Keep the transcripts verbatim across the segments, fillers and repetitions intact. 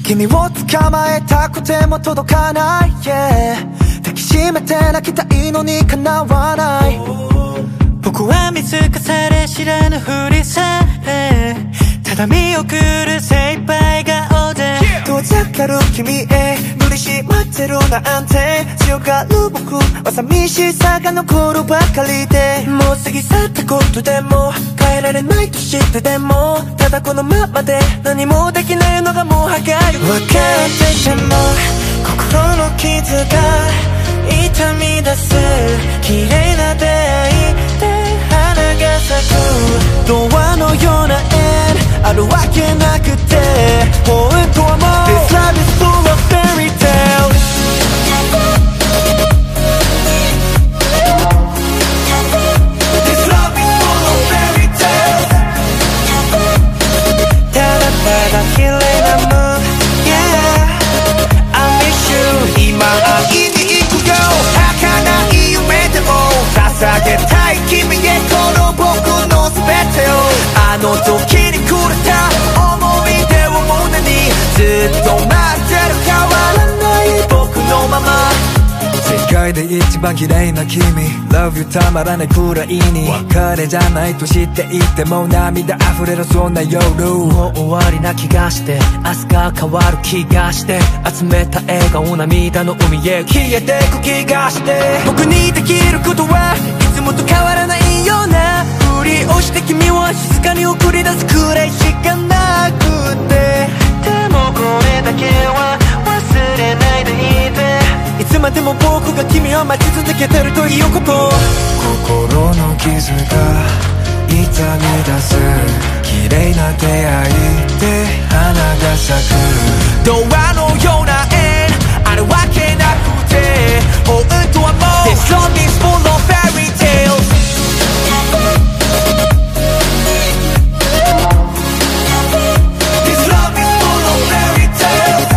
君を捕まえたくても届かない、yeah、抱きしめて泣きたいのに叶わない。 僕は見透かされ知らぬふりされ、ただ見送る精一杯顔で遠ざかる君へ無理し待ってるなんて、強がる僕は寂しさが残るばかりで、もう過ぎ去ったことでも変えられないと知ってでも、ただこのままで何もできないのがもう歯がゆく分かってても心の傷が痛み出す綺麗な出会いで花が咲く童話のような縁あるわけなくて、本当はもう This love is full of fairy tales。 This love is full of fairy tales。 ただただ綺麗な moon Yeah I miss you。 今会いに行くよ儚い夢でも捧げたい君へこの僕の全てを、あの時にくれた思い出を胸にずっと待ってる変わらない僕のまま。世界で一番綺麗な君 Love you たまらないくらいに彼じゃないと知っていても涙溢れるそんな夜、 もう終わりな気がして明日が変わる気がして、集めた笑顔涙の海へ消えてく気がして、僕にできることはいつもと変わらないようなふりをして君を静かに送り出すくらいしかなくて、でもこれだけは忘れないでいて、いつまでも僕が君を待ち続けてるということ。 心の傷が痛み出す綺麗な出会いで花が咲く童話のような縁あるわけなくて、本当はもう This love is full of fairy tales。 This love is full of fairy tales。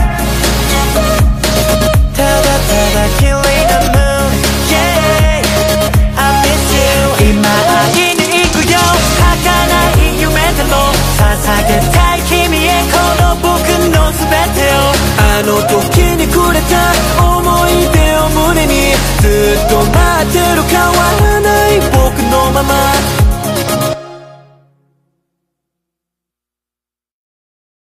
ただただ綺麗な moon Yeah I miss you。 今会いに行くよ儚い夢でも捧げたい君へこの僕の全てを、あの時にくれた思い出を胸にずっと待ってる変わらない僕のまま。